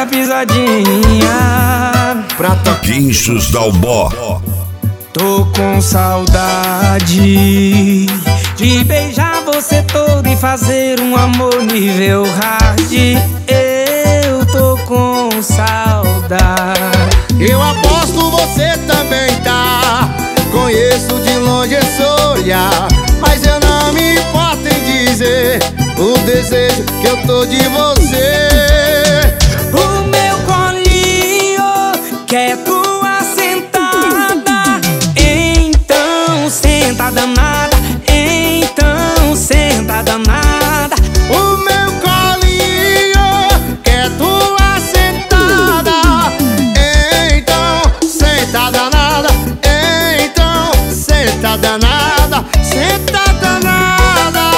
pisadinha. Guinchos Dalbó. Tô com saudade de beijar você todo e fazer um amor nível hard. Eu tô com saudade. Eu aposto você também tá. Conheço de longe esse olhar, mas eu não me importo em dizer o desejo que eu tô de você. O meu colinho quer tua sentada, então senta danada, então senta danada. O meu colinho quer tua sentada, então senta danada, então senta danada, senta danada.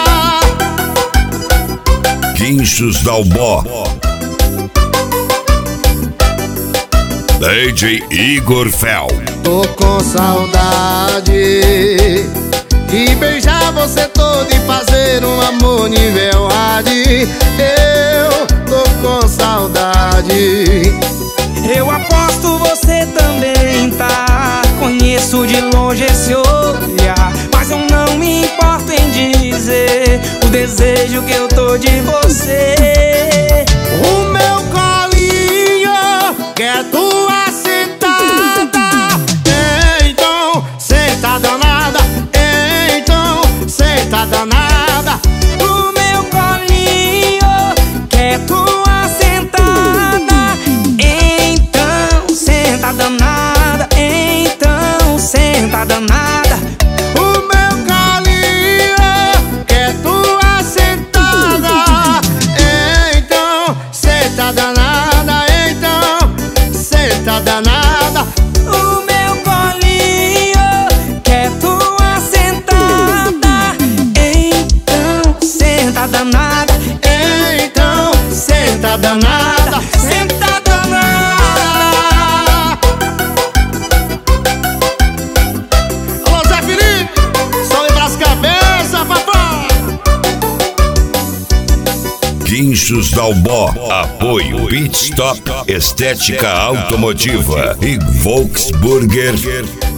Guinchos Dalbó. DJ Igor Fel. Tô com saudade de beijar você todo e fazer um amor nível hard. Eu tô com saudade. Eu aposto você também tá. Conheço de longe esse olhar, mas eu não me importo em dizer o desejo que eu tô de você. O meu colinho quer tua sentada, então senta danada, então senta danada. O meu colinho quer tua sentada, então senta danada, então senta danada. O meu colinho quer tua sentada, então senta danada, então senta danada. O meu colinho quer tua sentada, então senta danada, Então senta danada, senta danada. Alô, Zé Felipe, só lembra as cabeças, papai. Guinchos Dalbó. Apoio Pit Stop Estética Automotiva e Volksburger.